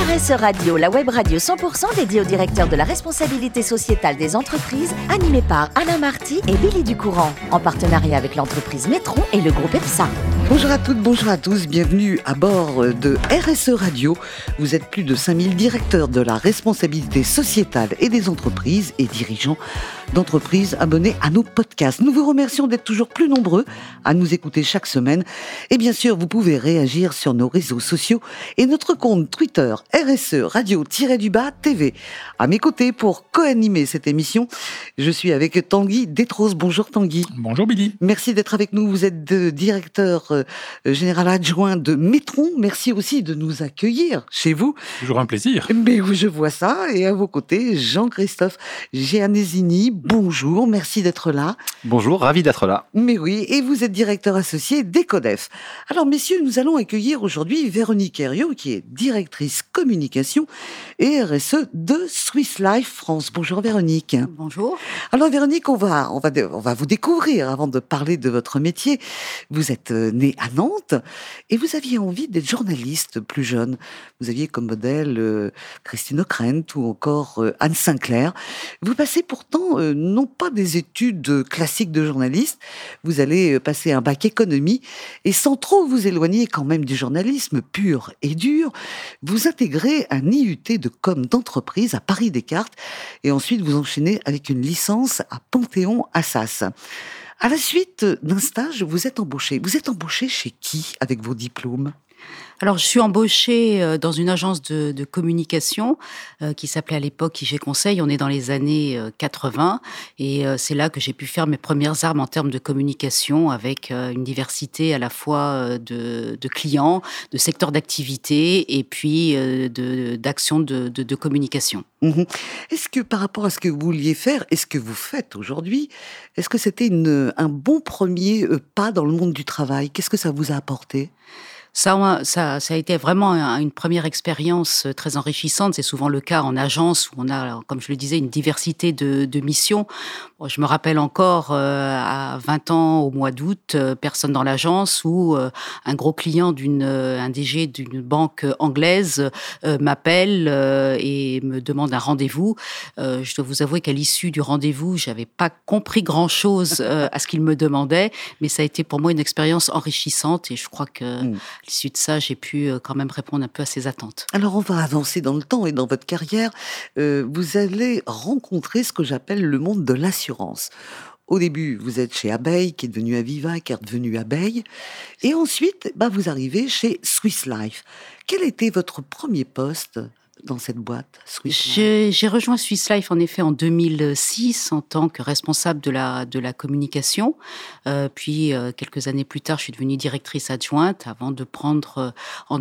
RSE Radio, la web radio 100% dédiée au directeur de la responsabilité sociétale des entreprises, animée par Alain Marty et Billy Ducourant, en partenariat avec l'entreprise Metron et le groupe EPSA. Bonjour à toutes, bonjour à tous, bienvenue à bord de RSE Radio. Vous êtes plus de 5000 directeurs de la responsabilité sociétale et des entreprises et dirigeants d'entreprises abonnés à nos podcasts. Nous vous remercions d'être toujours plus nombreux à nous écouter chaque semaine. Et bien sûr, vous pouvez réagir sur nos réseaux sociaux et notre compte Twitter RSE Radio-TV. À mes côtés pour co-animer cette émission, je suis avec Tanguy Détros. Bonjour Tanguy. Bonjour Billy. Merci d'être avec nous. Vous êtes directeur général adjoint de Metron. Merci aussi de nous accueillir chez vous. Toujours un plaisir. Mais je vois ça. Et à vos côtés, Jean-Christophe Gianesini. Bonjour, merci d'être là. Bonjour, ravi d'être là. Mais oui, et vous êtes directeur associé d'Ecodef. Alors messieurs, nous allons accueillir aujourd'hui Véronique Herriot, qui est directrice communication et RSE de Swiss Life France. Bonjour Véronique. Bonjour. Alors Véronique, on va vous découvrir avant de parler de votre métier. Vous êtes née à Nantes et vous aviez envie d'être journaliste plus jeune. Vous aviez comme modèle Christine O'Krent ou encore Anne Sinclair. Vous passez pourtant non pas des études classiques de journaliste, vous allez passer un bac économie et sans trop vous éloigner quand même du journalisme pur et dur, vous intégrez un IUT de com d'entreprise à Paris Descartes et ensuite vous enchaînez avec une licence à Panthéon-Assas. À la suite d'un stage, vous êtes embauché. Vous êtes embauché chez qui avec vos diplômes ? Alors, je suis embauchée dans une agence de communication qui s'appelait à l'époque IG Conseil. On est dans les années 80 et c'est là que j'ai pu faire mes premières armes en termes de communication avec une diversité à la fois de clients, de secteurs d'activité et puis d'actions de communication. Mmh. Est-ce que par rapport à ce que vous vouliez faire et ce que vous faites aujourd'hui, est-ce que c'était un bon premier pas dans le monde du travail ? Qu'est-ce que ça vous a apporté ? Ça a été vraiment une première expérience très enrichissante. C'est souvent le cas en agence où on a, comme je le disais, une diversité de missions. Bon, je me rappelle encore à 20 ans, au mois d'août, personne dans l'agence où un gros client un DG d'une banque anglaise m'appelle et me demande un rendez-vous. Je dois vous avouer qu'à l'issue du rendez-vous, j'avais pas compris grand-chose à ce qu'il me demandait, mais ça a été pour moi une expérience enrichissante et je crois que à l'issue de ça, j'ai pu quand même répondre un peu à ses attentes. Alors, on va avancer dans le temps et dans votre carrière. Vous allez rencontrer ce que j'appelle le monde de l'assurance. Au début, vous êtes chez Abeille, qui est devenu Aviva, qui est devenu Abeille. Et ensuite, vous arrivez chez Swiss Life. Quel était votre premier poste dans cette boîte, Swiss Life ? J'ai rejoint Swiss Life en effet en 2006 en tant que responsable de la communication. Puis quelques années plus tard, je suis devenue directrice adjointe avant de prendre en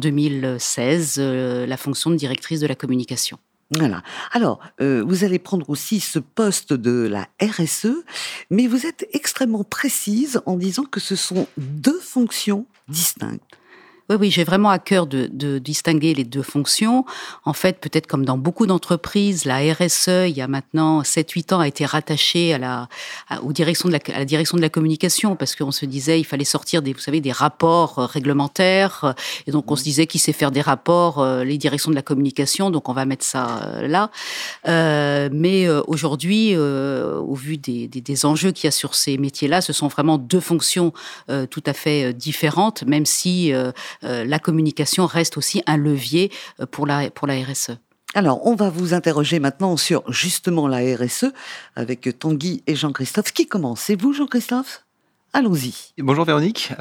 2016 la fonction de directrice de la communication. Voilà. Alors, vous allez prendre aussi ce poste de la RSE, mais vous êtes extrêmement précise en disant que ce sont deux fonctions distinctes. Oui, j'ai vraiment à cœur de distinguer les deux fonctions. En fait, peut-être comme dans beaucoup d'entreprises, la RSE, il y a maintenant 7-8 ans, a été rattachée à la direction de la communication, parce qu'on se disait il fallait sortir des rapports réglementaires, et donc on se disait qui sait faire des rapports, les directions de la communication, donc on va mettre ça là. Mais aujourd'hui, au vu des enjeux qu'il y a sur ces métiers-là, ce sont vraiment deux fonctions tout à fait différentes, même si la communication reste aussi un levier pour la RSE. Alors, on va vous interroger maintenant sur justement la RSE avec Tanguy et Jean-Christophe. Qui commence ? C'est vous, Jean-Christophe ? Allons-y. Bonjour Véronique.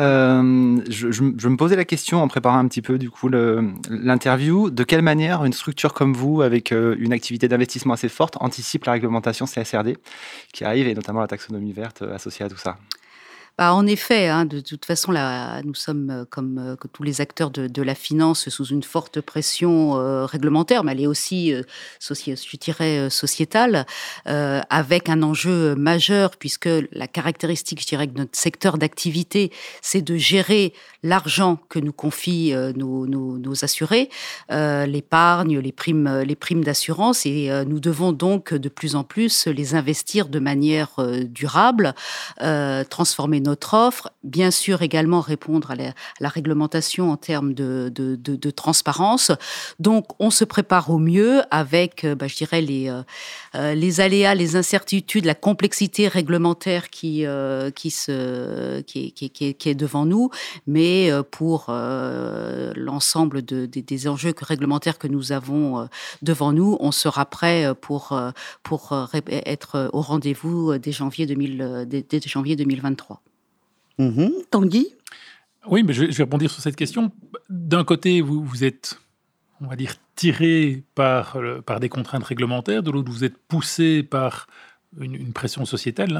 Je me posais la question en préparant un petit peu du coup l'interview. De quelle manière une structure comme vous, avec une activité d'investissement assez forte, anticipe la réglementation CSRD qui arrive et notamment la taxonomie verte associée à tout ça ? En effet, de toute façon, là, nous sommes comme tous les acteurs de la finance sous une forte pression réglementaire, mais elle est aussi, je dirais, sociétale, avec un enjeu majeur, puisque la caractéristique, je dirais, de notre secteur d'activité, c'est de gérer l'argent que nous confient nos assurés, l'épargne, les primes d'assurance, et nous devons donc de plus en plus les investir de manière durable, transformer notre offre. Bien sûr, également répondre à la réglementation en termes de transparence. Donc, on se prépare au mieux avec, je dirais, les aléas, les incertitudes, la complexité réglementaire qui est devant nous. Mais pour l'ensemble des enjeux réglementaires que nous avons devant nous, on sera prêt pour être au rendez-vous dès janvier 2023. Tanguy ? Oui, mais je vais rebondir sur cette question. D'un côté, vous êtes, on va dire, tiré par des contraintes réglementaires. De l'autre, vous êtes poussé par une pression sociétale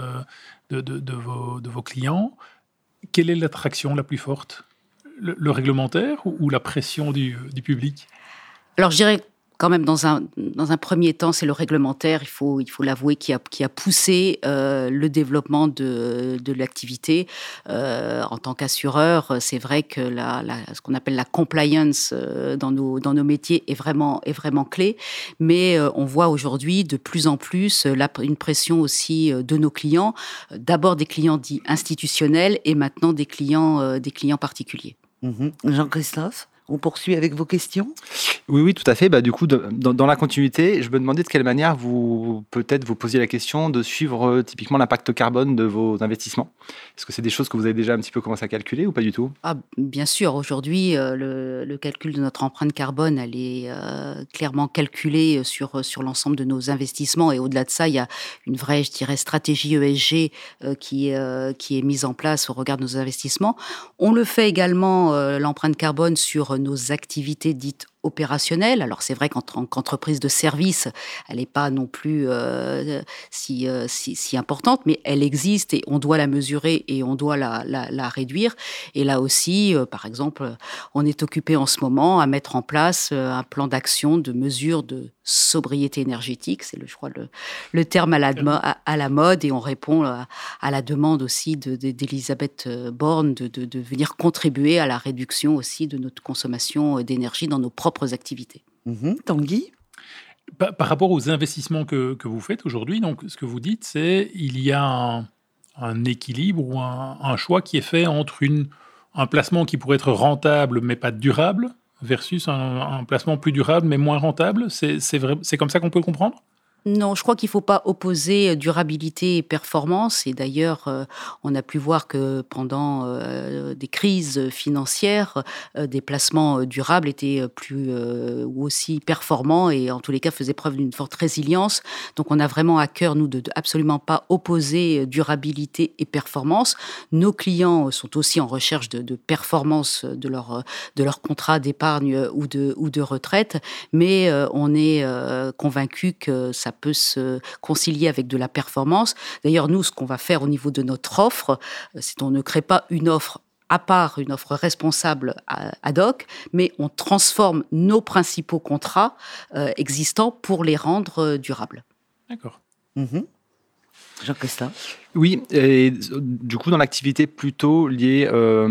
de vos clients. Quelle est l'attraction la plus forte ? Le réglementaire ou la pression du public ? Alors, je dirais quand même, dans un premier temps, c'est le réglementaire, il faut l'avouer, qui a poussé le développement de l'activité. En tant qu'assureur, c'est vrai que ce qu'on appelle la compliance dans nos métiers est vraiment clé. Mais on voit aujourd'hui de plus en plus une pression aussi de nos clients. D'abord des clients dits institutionnels et maintenant des clients particuliers. Jean-Christophe, on poursuit avec vos questions ? Oui, tout à fait. Du coup, dans la continuité, je me demandais de quelle manière vous posiez la question de suivre typiquement l'impact carbone de vos investissements. Est-ce que c'est des choses que vous avez déjà un petit peu commencé à calculer ou pas du tout ? Bien sûr. Aujourd'hui, le calcul de notre empreinte carbone, elle est clairement calculée sur l'ensemble de nos investissements. Et au-delà de ça, il y a une vraie, je dirais, stratégie ESG qui est mise en place au regard de nos investissements. On le fait également, l'empreinte carbone, sur nos activités dites opérationnelle. Alors c'est vrai qu'en tant qu'entreprise de service, elle n'est pas non plus si importante, mais elle existe et on doit la mesurer et on doit la réduire. Et là aussi, par exemple, on est occupé en ce moment à mettre en place un plan d'action de mesure de sobriété énergétique. C'est, je crois, le terme à la mode, et on répond à la demande aussi d'Elisabeth Borne de venir contribuer à la réduction aussi de notre consommation d'énergie dans nos propres activités. Tanguy ? Par rapport aux investissements que vous faites aujourd'hui, donc ce que vous dites, c'est il y a un équilibre ou un choix qui est fait entre un placement qui pourrait être rentable mais pas durable versus un placement plus durable mais moins rentable. C'est comme ça qu'on peut le comprendre ? Non, je crois qu'il ne faut pas opposer durabilité et performance. Et d'ailleurs, on a pu voir que pendant des crises financières, des placements durables étaient plus ou aussi performants et en tous les cas faisaient preuve d'une forte résilience. Donc on a vraiment à cœur, nous, de absolument pas opposer durabilité et performance. Nos clients sont aussi en recherche de performance de leur contrat d'épargne ou de retraite, mais on est convaincu que ça peut se concilier avec de la performance. D'ailleurs, nous, ce qu'on va faire au niveau de notre offre, c'est qu'on ne crée pas une offre à part, une offre responsable ad hoc, mais on transforme nos principaux contrats existants pour les rendre durables. D'accord. Jean-Christophe ? Oui, et du coup, dans l'activité plutôt liée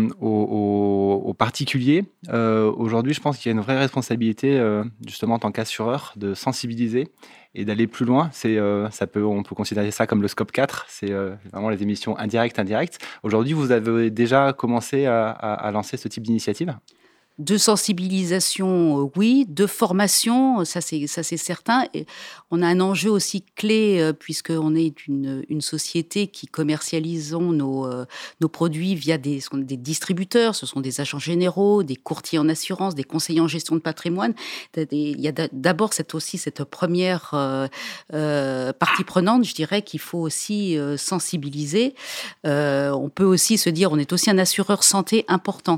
aux particuliers, aujourd'hui, je pense qu'il y a une vraie responsabilité, justement, en tant qu'assureur, de sensibiliser et d'aller plus loin. On peut considérer ça comme le scope 4, c'est vraiment les émissions indirectes. Aujourd'hui, vous avez déjà commencé à lancer ce type d'initiative ? De sensibilisation, oui. De formation, ça c'est certain. Et on a un enjeu aussi clé puisqu'on est une société qui commercialisons nos produits via des distributeurs. Ce sont des agents généraux, des courtiers en assurance, des conseillers en gestion de patrimoine. Il y a d'abord cette première partie prenante, je dirais, qu'il faut aussi sensibiliser. On peut aussi se dire, on est aussi un assureur santé important.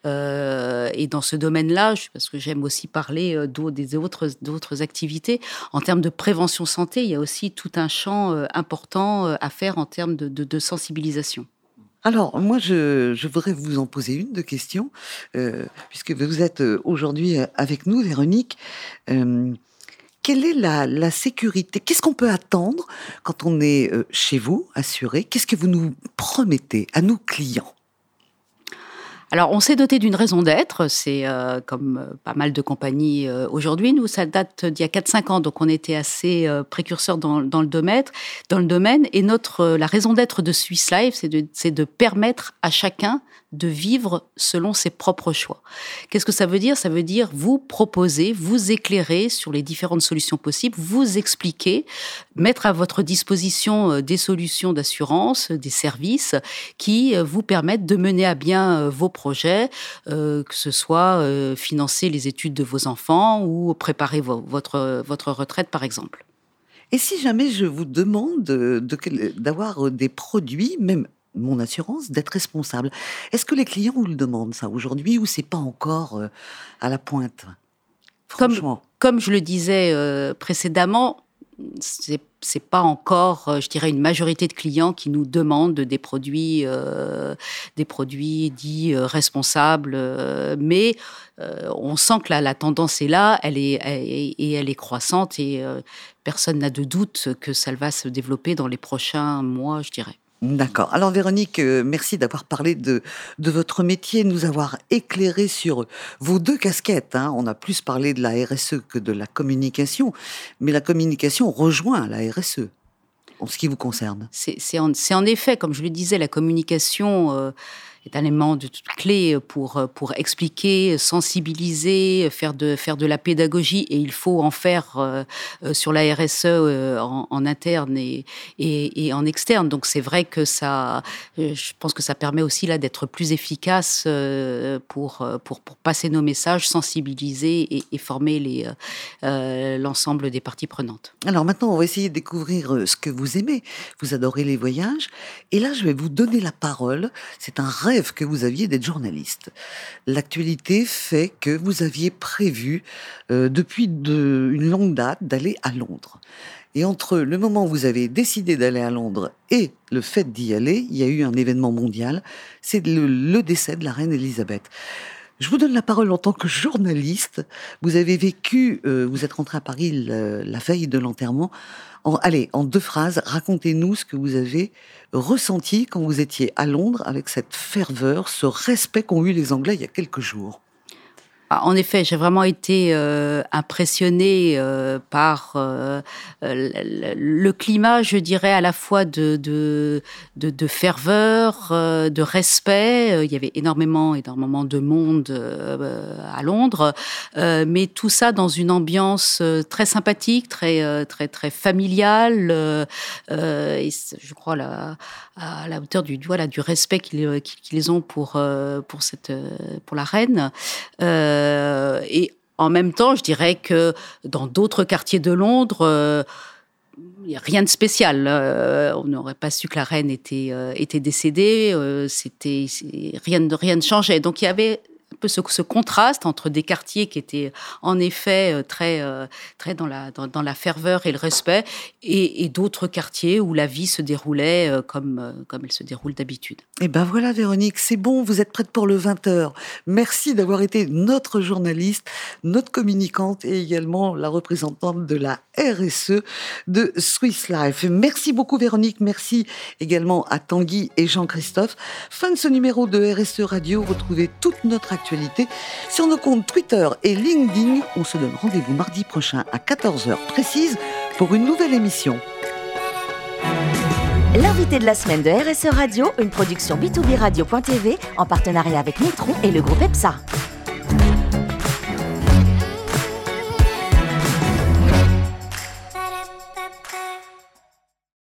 Et dans ce domaine-là, parce que j'aime aussi parler d'autres activités, en termes de prévention santé, il y a aussi tout un champ important à faire en termes de sensibilisation. Alors, moi, je voudrais vous en poser une de questions, puisque vous êtes aujourd'hui avec nous, Véronique. Quelle est la sécurité ? Qu'est-ce qu'on peut attendre quand on est chez vous, assuré ? Qu'est-ce que vous nous promettez à nos clients ? Alors, on s'est doté d'une raison d'être, c'est comme pas mal de compagnies aujourd'hui. Nous, ça date d'il y a 4-5 ans, donc on était assez précurseurs dans le domaine. Et la raison d'être de Swiss Life, c'est de permettre à chacun de vivre selon ses propres choix. Qu'est-ce que ça veut dire ? Ça veut dire vous proposer, vous éclairer sur les différentes solutions possibles, vous expliquer, mettre à votre disposition des solutions d'assurance, des services qui vous permettent de mener à bien vos projets, que ce soit financer les études de vos enfants ou préparer votre retraite, par exemple. Et si jamais je vous demande d'avoir des produits, même mon assurance, d'être responsable, est-ce que les clients vous le demandent ça aujourd'hui ou c'est pas encore à la pointe ? Franchement. Comme je le disais précédemment, c'est pas encore, je dirais, une majorité de clients qui nous demandent des produits dits responsables, mais on sent que la tendance est là, elle est croissante et personne n'a de doute que ça va se développer dans les prochains mois, je dirais. D'accord. Alors Véronique, merci d'avoir parlé de votre métier, de nous avoir éclairé sur vos deux casquettes. On a plus parlé de la RSE que de la communication, mais la communication rejoint la RSE en ce qui vous concerne. C'est en effet, comme je le disais, la communication est un élément de clé pour expliquer, sensibiliser, faire de la pédagogie, et il faut en faire sur la RSE en interne et en externe. Donc c'est vrai que je pense que ça permet aussi là d'être plus efficace pour passer nos messages, sensibiliser et former l'ensemble des parties prenantes. Alors maintenant, on va essayer de découvrir ce que vous aimez. Vous adorez les voyages, et là je vais vous donner la parole. C'est un rêve que vous aviez d'être journaliste. L'actualité fait que vous aviez prévu depuis une longue date d'aller à Londres. Et entre le moment où vous avez décidé d'aller à Londres et le fait d'y aller, il y a eu un événement mondial, c'est le décès de la reine Elisabeth. Je vous donne la parole en tant que journaliste. Vous avez vécu, vous êtes rentré à Paris la veille de l'enterrement. En 2 phrases, racontez-nous ce que vous avez ressenti quand vous étiez à Londres avec cette ferveur, ce respect qu'ont eu les Anglais il y a quelques jours. En effet, j'ai vraiment été impressionnée par le climat, je dirais, à la fois de ferveur, de respect. Il y avait énormément de monde à Londres, mais tout ça dans une ambiance très sympathique, très familiale. Et je crois à la hauteur du respect qu'ils ont pour la reine. Et en même temps, je dirais que dans d'autres quartiers de Londres, il n'y a rien de spécial. On n'aurait pas su que la reine était décédée. Rien ne changeait. Donc il y avait un peu ce contraste entre des quartiers qui étaient en effet très dans la ferveur et le respect, et d'autres quartiers où la vie se déroulait comme elle se déroule d'habitude. Et ben voilà Véronique, c'est bon, vous êtes prête pour le 20h. Merci d'avoir été notre journaliste, notre communicante et également la représentante de la RSE de Swiss Life. Merci beaucoup Véronique, merci également à Tanguy et Jean-Christophe. Fin de ce numéro de RSE Radio, retrouvez toute notre actualité sur nos comptes Twitter et LinkedIn. On se donne rendez-vous mardi prochain à 14h précise pour une nouvelle émission. L'invité de la semaine de RSE Radio, une production B2B Radio.tv en partenariat avec Metron et le groupe EPSA.